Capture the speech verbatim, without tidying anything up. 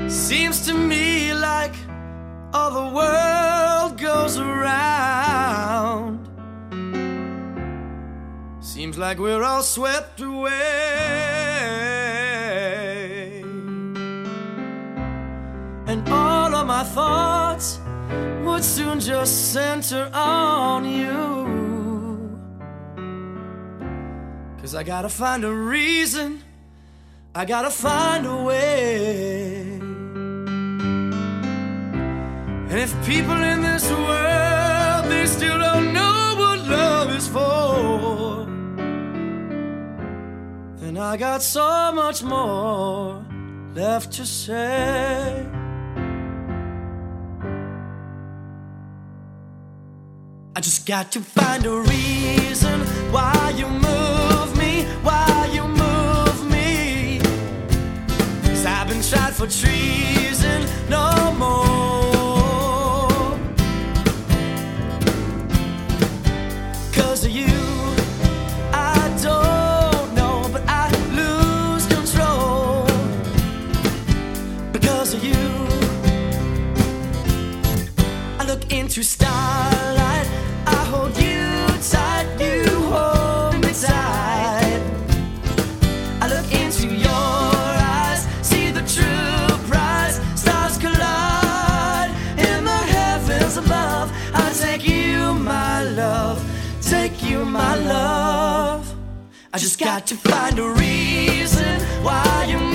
Seems to me like all the world goes around. Seems like we're all swept away, and all of my thoughts would soon just center on you. 'Cause I gotta find a reason, I gotta find a way. And if people in this world, they still don't know what love is for, then I got so much more left to say. I just got to find a reason why you move me, why you move me. 'Cause I've been tried for treason, no more. 'Cause of you, I don't know, but I lose control. Because of you, I look into starlight, I hold you tight, you hold me tight. I look into your eyes, see the true prize. Stars collide in the heavens above. I take you, my love, take you, my love. I just got to find a reason why you